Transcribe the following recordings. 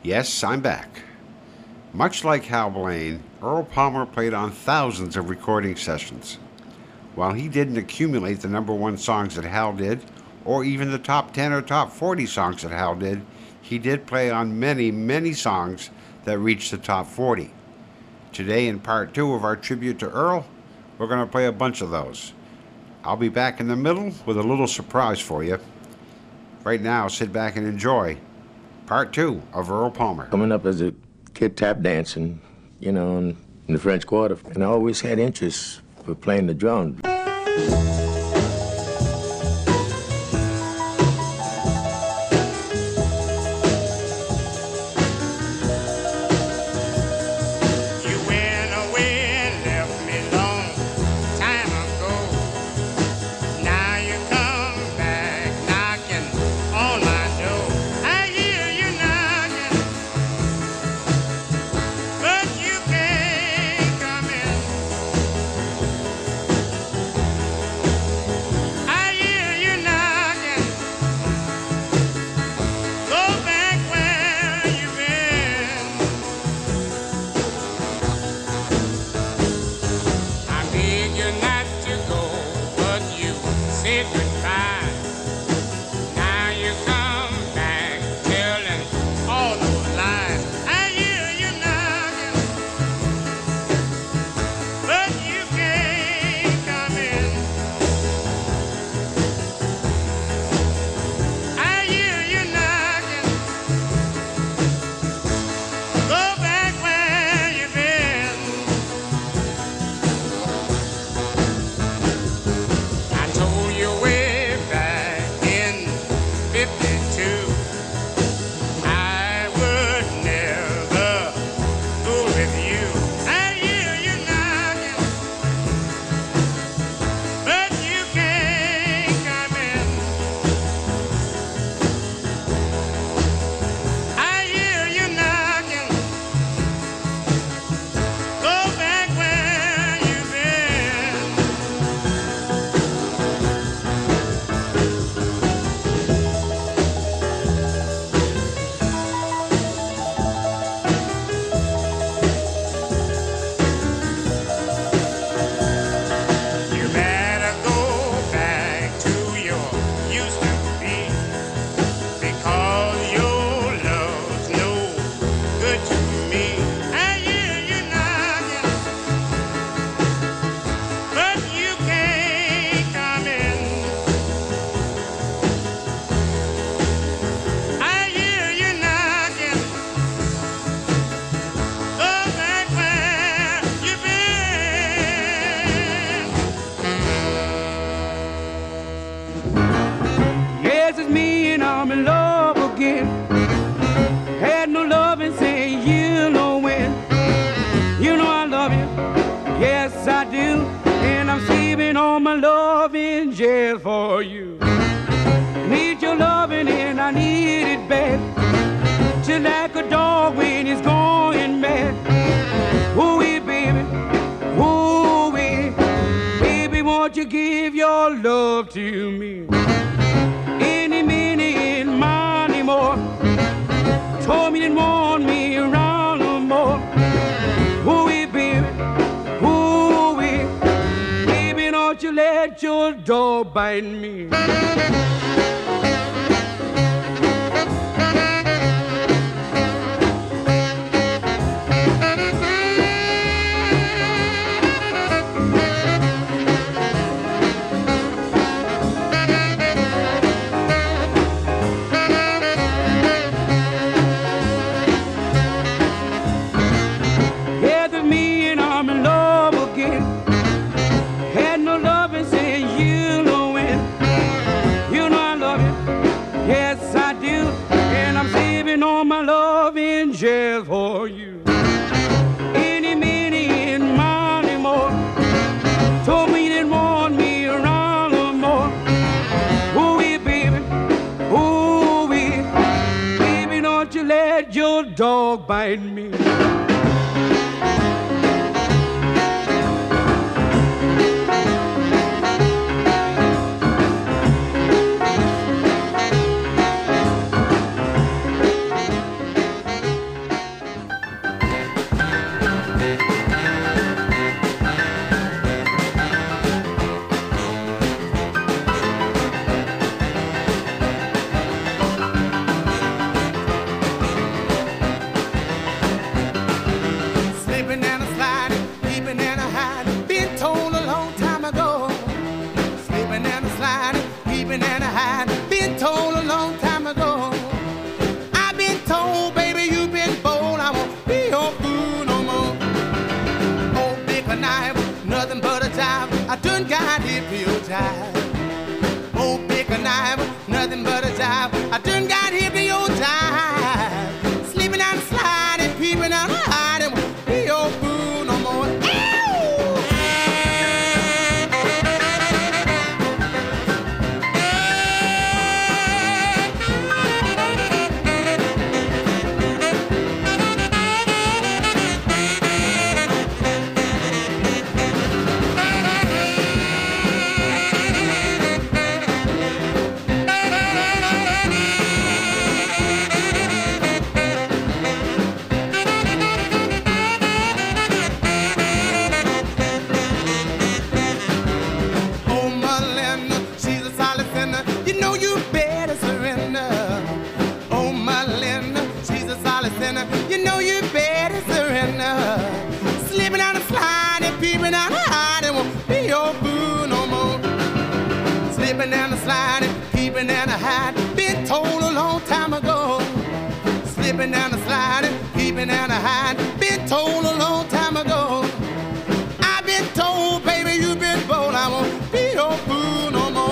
Yes, I'm back. Much like Hal Blaine, Earl Palmer played on thousands of recording sessions. While he didn't accumulate the number one songs that Hal did, or even the top 10 or top 40 songs that Hal did, he did play on many, many songs that reached the top 40. Today, in part two of our tribute to Earl, we're going to play a bunch of those. I'll be back in the middle with a little surprise for you. Right now, sit back and enjoy part two of Earl Palmer. Coming up as a kid tap dancing, in the French Quarter, and I always had interest for playing the drums. Dog bite me. jive. Oh, pick a knife, nothing but a jive. I done got hip to your jive. Sleeping on the slide and peeping on the hide and won't be your boo no more. Oh, Melinda, she's a solid sinner. You know you better surrender. Oh, Melinda, she's a solid sinner. You know you better surrender. Slipping on the slide and peeping on the hide and won't be your boo no more. Slipping down the slide and peeping down the hide. Been told a long time ago. Slipping down the slide and peeping down the hide. Been told a long time ago. I've been told, baby, you've been bold. I won't be your boo no more.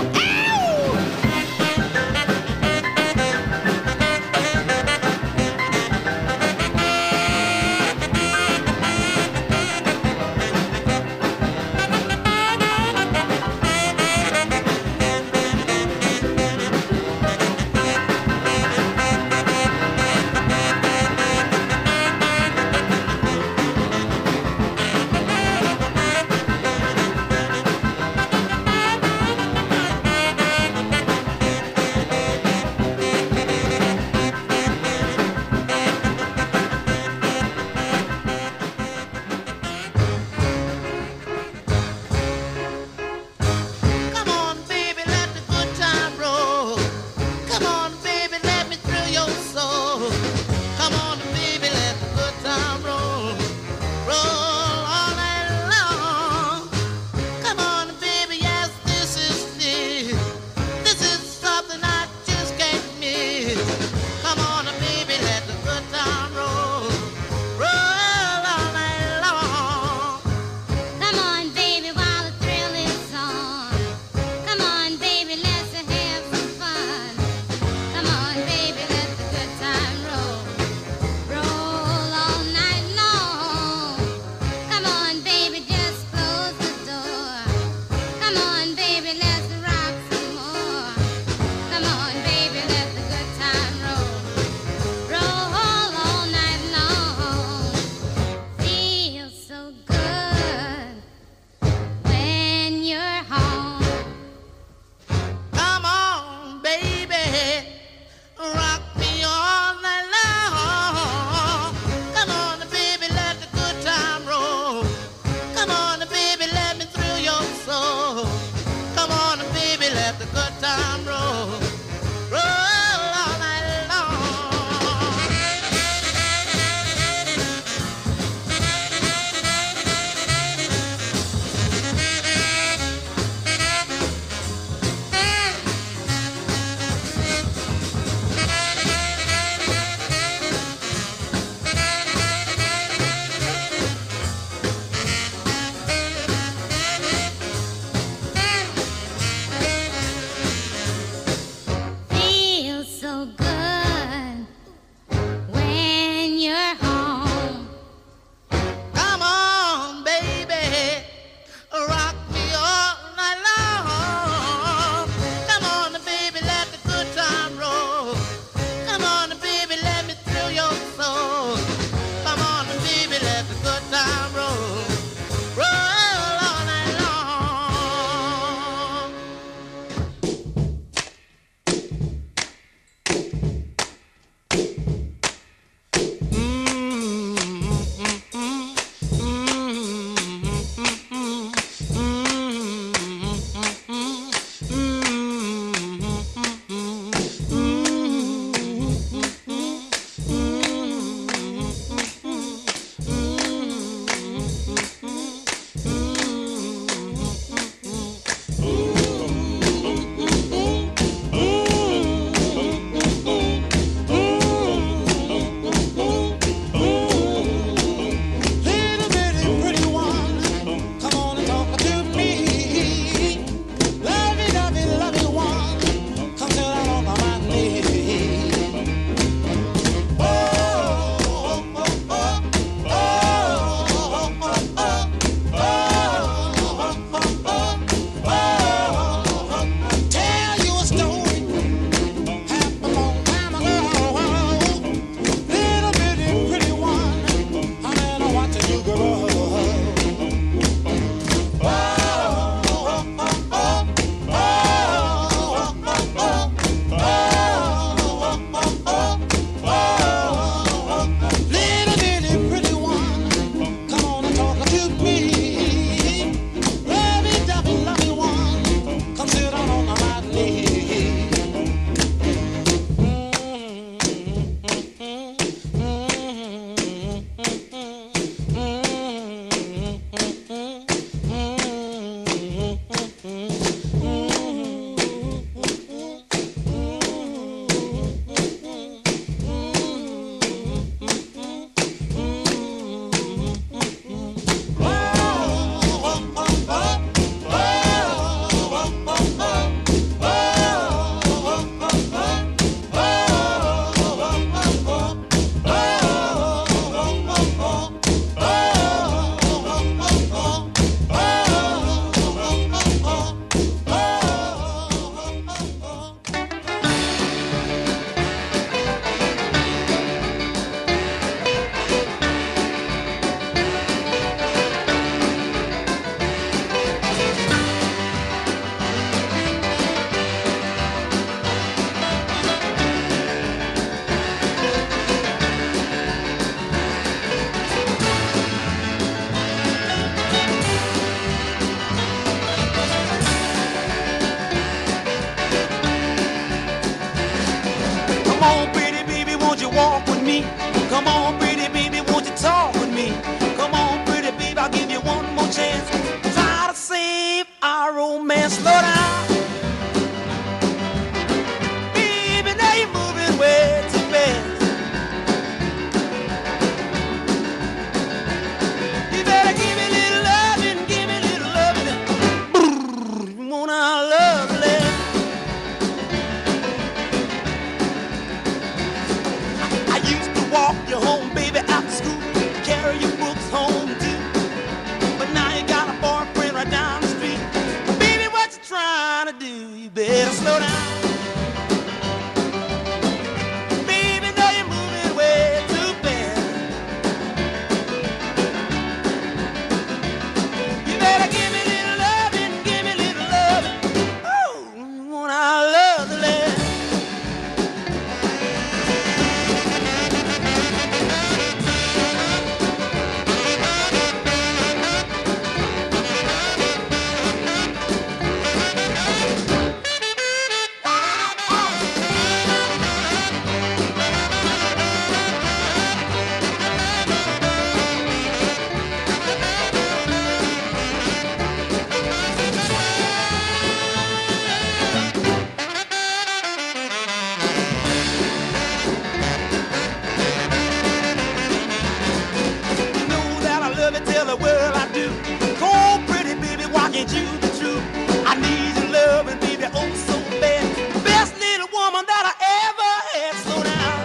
ain't you the truth? I need your love and baby, oh so bad. Best little woman that I ever had. Slow down,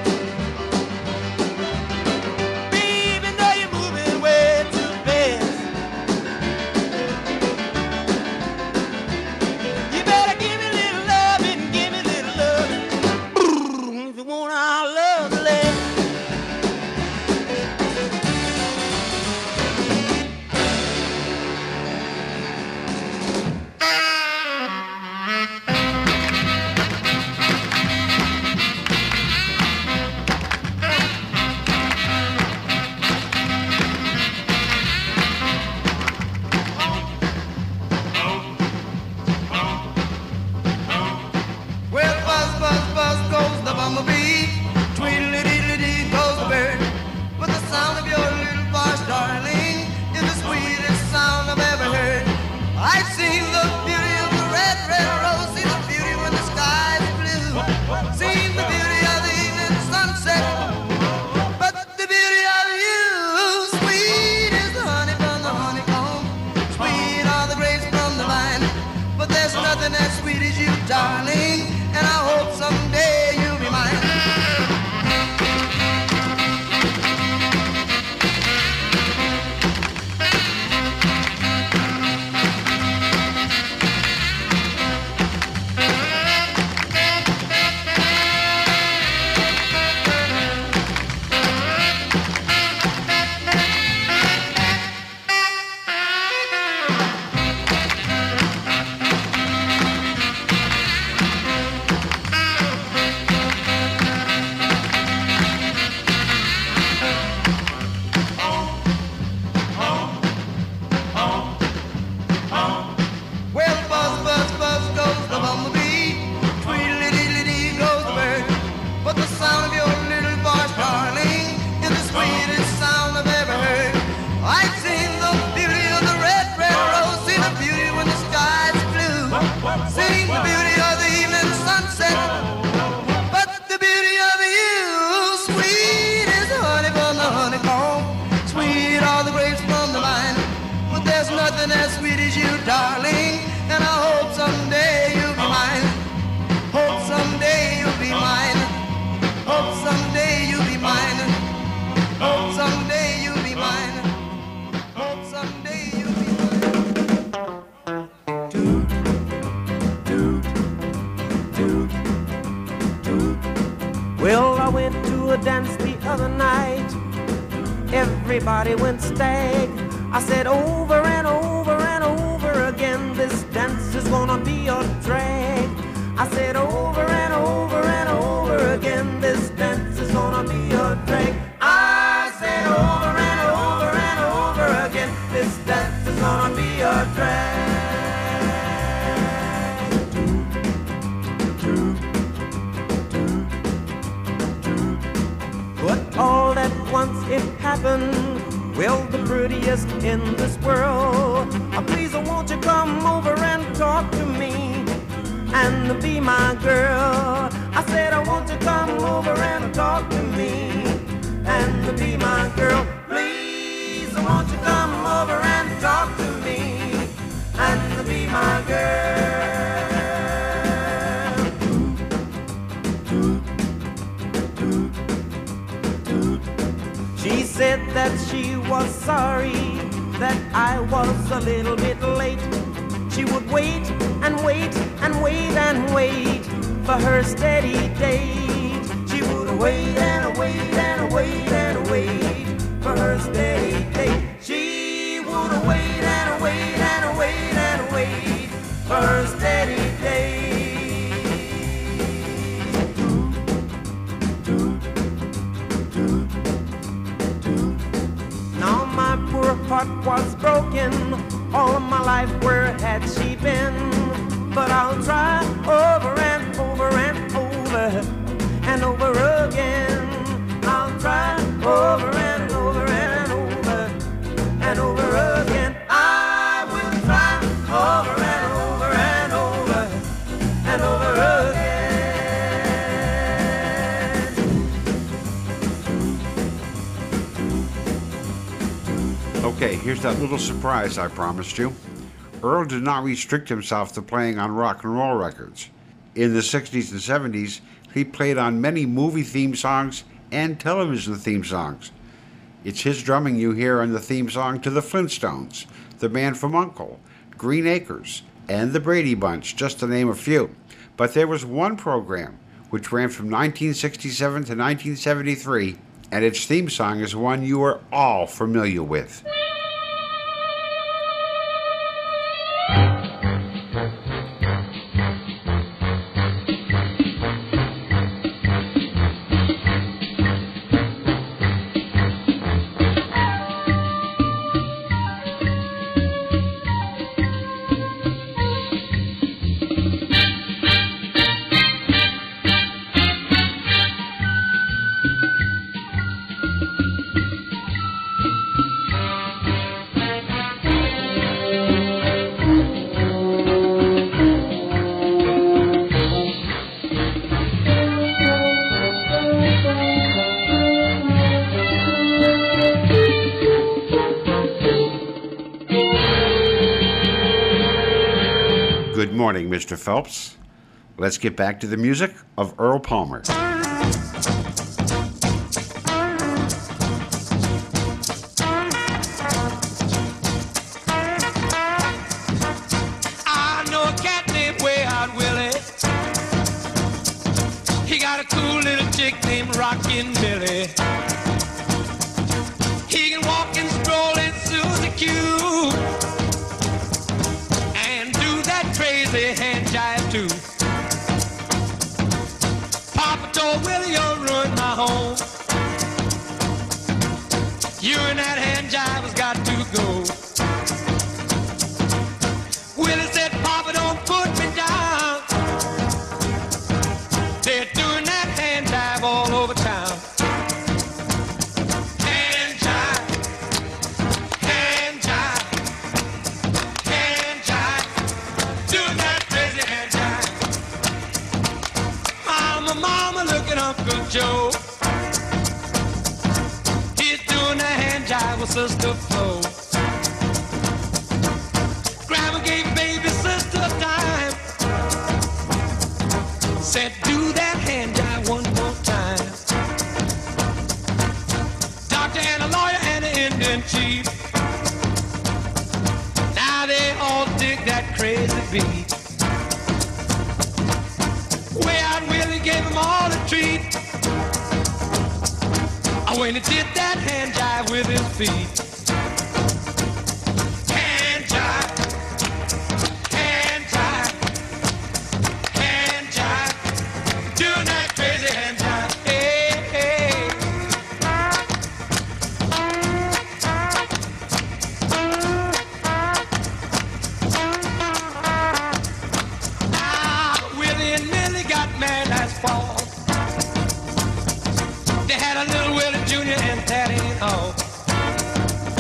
baby, know you're moving way too fast. You better give me a little love and give me a little love. If you want our love to last. Well, buzz, buzz, buzz goes the bumblebee. Tweedledee goes the bird. But the sound of your little voice, darling, is the sweetest sound I've ever heard. I've seen the beauty of the red, red rose, seen the beauty when the sky is blue, seen the beauty of the evening sunset. But the beauty of you, sweet is the honey from the honeycomb, sweet are the grapes from the vine. But there's nothing as sweet as you, darling, and I hope someday you'll be mine. Well, buzz, buzz, buzz goes the bumblebee. Tweedledee goes the bird. But the sound of your little voice, darling, is the sweetest sound I've ever heard. I've seen the beauty of the red, red rose, seen the beauty when the sky's blue, seen the beauty of the evening sunset. But the beauty of you, sweet is the honey from the honeycomb, sweet are the grapes from the vine. But there's nothing as sweet as you, darling, and I hope someday you'll be mine. Hope someday you'll be mine. Hope someday you'll be mine. Hope someday you'll be mine. Hope someday you'll be mine. Well, I went to a dance the other night. Everybody went stag. I said over and over and over again, this dance is gonna be a drag. I said over and over and over again, this dance is gonna be a drag. I said over and over and over again, this dance is gonna be a drag. But all at once it happened. Well, the prettiest in this world. Please, won't you come over and talk to me and be my girl? I said, I want you to come over and talk to me and be my girl. Please, won't you come over and talk to me and be my girl? She said that she was sorry that I was a little bit late. She would wait and wait and wait and wait for her steady date. She would wait and wait and wait and wait for her steady date. She would wait and wait and wait and wait for her steady date. Now my poor heart was broken. All of my life, where had she been? But I'll try over and over and over and over again. I'll try over and over and over and over again. I will try over and over and over and over again. Okay, here's that little surprise I promised you. Earl did not restrict himself to playing on rock and roll records. In the 60s and 70s, he played on many movie theme songs and television theme songs. It's his drumming you hear on the theme song to The Flintstones, The Man from U.N.C.L.E., Green Acres, and The Brady Bunch, just to name a few. But there was one program which ran from 1967 to 1973, and its theme song is one you are all familiar with. Good morning, Mr. Phelps. Let's get back to the music of Earl Palmer. I know a cat named Way Out Willie. He got a cool little chick named Rockin' Billy. He can walk and stroll in Susie Q and do that crazy hand jive too. Papa told Willie, you'll ruin my home. You and that hand jive has got to go. Willie said, Papa, don't put me down. They're doing that hand jive all over town. Hand jive, hand jive, hand jive, doing that crazy hand jive. Mama, look at Uncle Joe. He's doing the hand jive with Sister Flo. Grandma gave baby sister a dime. Said, do that hand jive one more time. Doctor and a lawyer and an Indian chief. Now they all dig that crazy beat. Way Out Willie gave them all a treat. When he did that hand jive with his feet. Hand jive, hand jive, hand jive, doing that crazy hand jive. Hey, hey. Now Willie and Millie got married last fall. They had a little Willie Jr. and Patty Hall.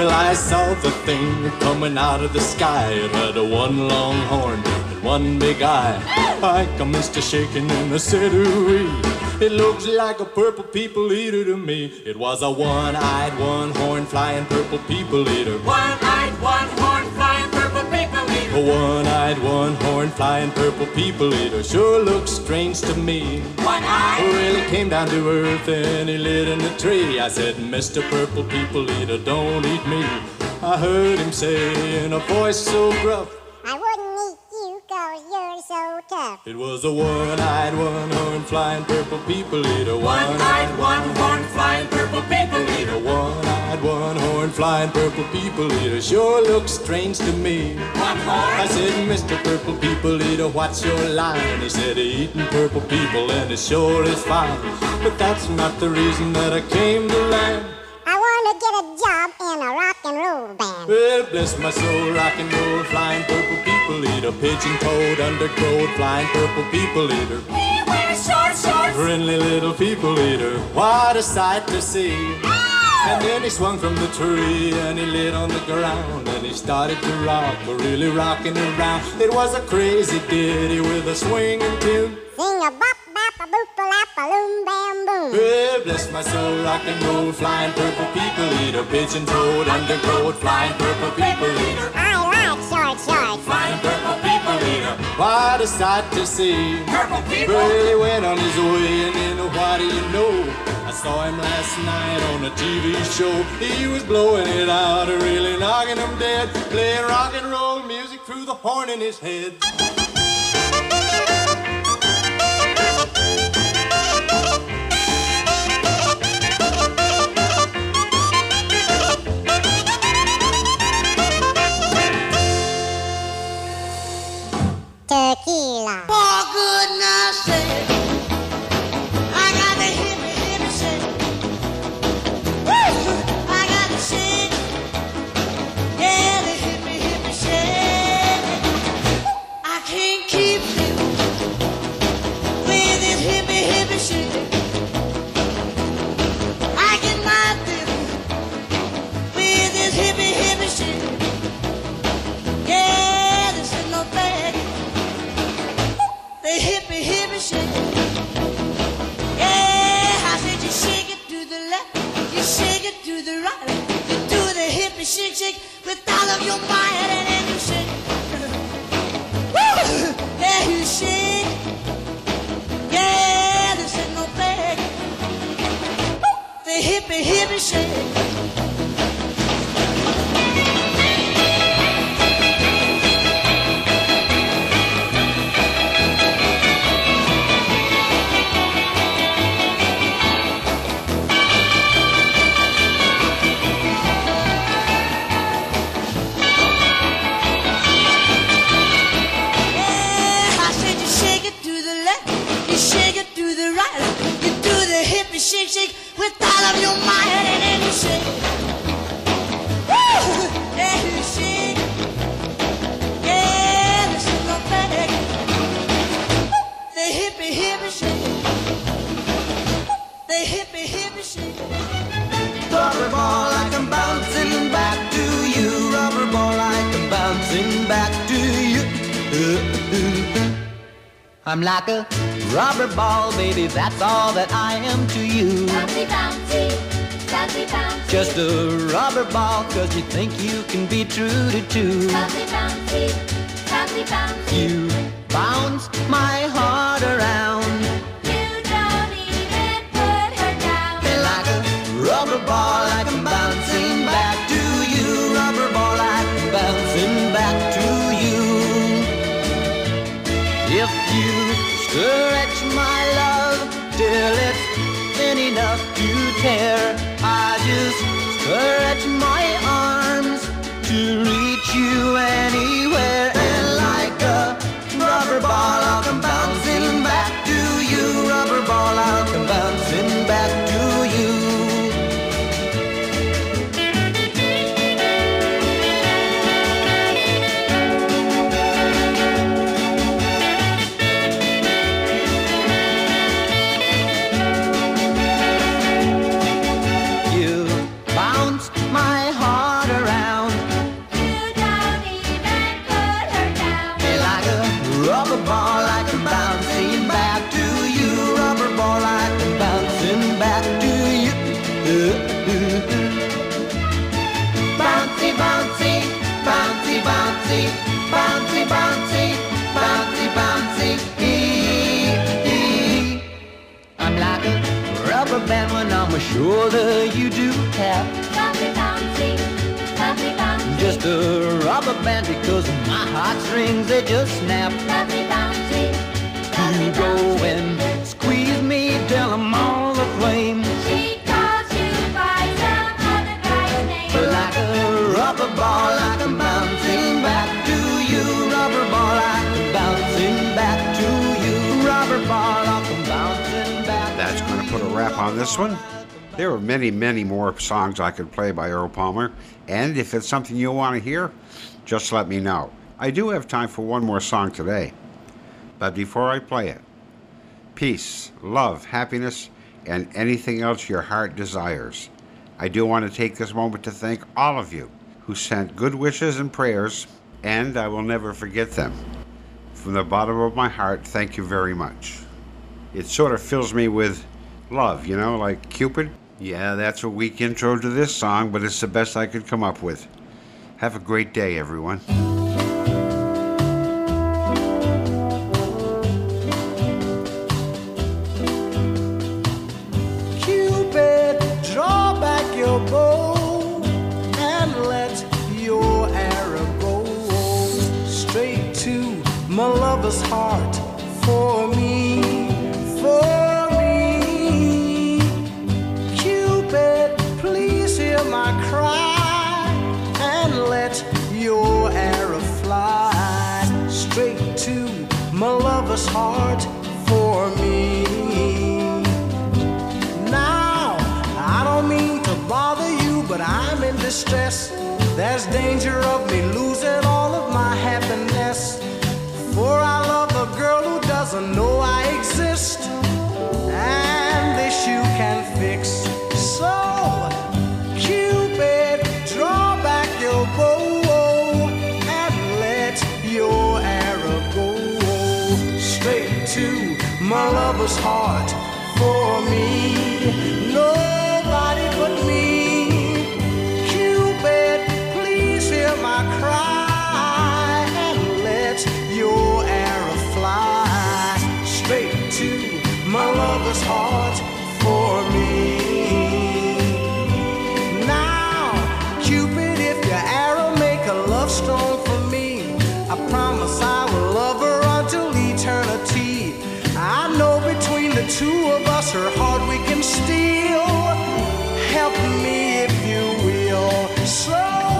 Well, I saw the thing coming out of the sky. It had a one long horn and one big eye. I commenced to shaking and I said, ooh-wee. It looks like a purple people eater to me. It was a one-eyed, one-horn flying purple people eater. One-eyed, one-horn flying purple people eater. A one-eyed, one-horn flying purple people eater sure looks strange to me. One-eyed. Well, he came down to earth and he lit in a tree. I said, Mr. Purple People Eater, don't eat me. I heard him say in a voice so gruff, I wouldn't eat you 'cause you're so tough. it was a one-eyed, one-horn flying purple people eater. One-eyed, one-horn flying purple people eater. One-eyed, one-horn flying purple people eater sure looks strange to me. One horn. I said, Mr. Purple People Eater, what's your line? He said, eating purple people and it sure is fine. But that's not the reason that I came to land. I want to get a job in a rock and roll band. Well, bless my soul, rock and roll, flying purple people eater, pigeon-toed, undergrowth, flying purple people eater. He wears short shorts. Friendly little people eater, what a sight to see. And then he swung from the tree and he lit on the ground and he started to rock, really rocking around. It was a crazy ditty with a swinging tune. Sing a bop, bop, a boop, a lap, a loom, bam, boom. Well, bless my soul, rock and roll, flying purple people eater, pigeon-toed, undergrowth, flying purple people eater. I like short shorts. Flying purple people eater. What a sight to see. Purple people. Well, he went on his way and then what do you know? I saw him last night on a TV show. He was blowing it out, really knocking him dead, playing rock and roll music through the horn in his head. Tequila. For goodness sake, I got the hippie, hippie shake. Woo! I got the shake. Yeah, the hippie, hippie shake. I can't keep living with this hippie, hippie shake. I get my living with this hippie, hippie shake. Yeah, this is no thing. The hippie, hippie shake. Yeah, I said you shake it to the left, you shake it to the right. You do the hippie shake, shake with all of your might, and then you shake. Woo! Yeah, you shake. Yeah, this ain't no thing. The hippie, hippie shake. Shake, shake with all of your might, and then you shake. Woo! Yeah, you shake. Yeah, this is no thing. The hippie, hippie shake. The hippie, hippie shake. Rubber ball like I'm bouncing back to you. Rubber ball like I'm bouncing back to you. I'm like a rubber ball, baby, that's all that I am to you. Bouncy, bouncy, bouncy, bouncy. Just a rubber ball, 'cause you think you can be true to two. Bouncy, bouncy, bouncy, bouncy. You bounce my heart around. You don't even put her down. And like a rubber ball, like I'm bouncing back to you. Rubber ball, like I'm bouncing back to you. If you stretch my love till it's thin enough to tear, I just stretch my arms to reach you anywhere. And like a rubber ball, I'll come bouncing back to you. Rubber ball, I'll come bouncing back to you. You bounce rubber band when on my shoulder you do tap. Bouncy, bouncy, bouncy, bouncy. Just a rubber band because my heartstrings they just snap. Bouncy, bouncy, bouncy, You go bouncy. and squeeze me till I'm all aflame. She calls you by some other guy's name. Like a rubber ball, like I'm bouncing back to you. Rubber ball, like I'm bouncing back to you. Rubber ball, like I'm bouncing back. That's going to put a wrap on this one. There are many, many more songs I could play by Earl Palmer, and if it's something you want to hear, just let me know. I do have time for one more song today, but before I play it, peace, love, happiness, and anything else your heart desires. I do want to take this moment to thank all of you who sent good wishes and prayers, and I will never forget them. From the bottom of my heart, thank you very much. It sort of fills me with love, you know, like Cupid. Yeah, that's a weak intro to this song, but it's the best I could come up with. Have a great day, everyone. Cupid, draw back your bow and let your arrow go straight to my lover's heart for me, for me. Cupid, please hear my cry and let your arrow fly straight to my lover's heart for me. Now, I don't mean to bother you, but I'm in distress. There's danger of me losing all of my happiness. For I love a girl who doesn't know I exist, and this you can fix. So, Cupid, draw back your bow and let your arrow go straight to my lover's heart for me. Nobody but me. Cupid, please hear my cry and let your arrow fly straight to my lover's heart for me. Now, Cupid, if your arrow make a love stone for me, I promise I will love her until eternity. I know between the two of us her heart we can steal. Help me if you will. So,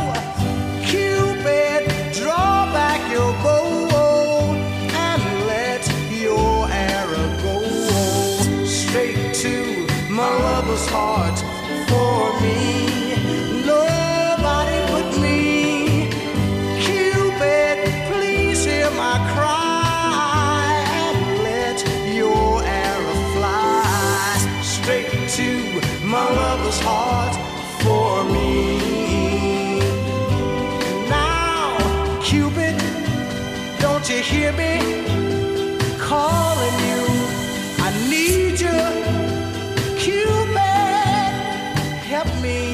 Cupid, draw back your bow and let your arrow go straight to my lover's heart for me. Nobody but me. Cupid, please hear my cry and let your arrow fly straight to my lover's heart for me. Now, Cupid, don't you hear me calling you? I need you. Cupid, help me.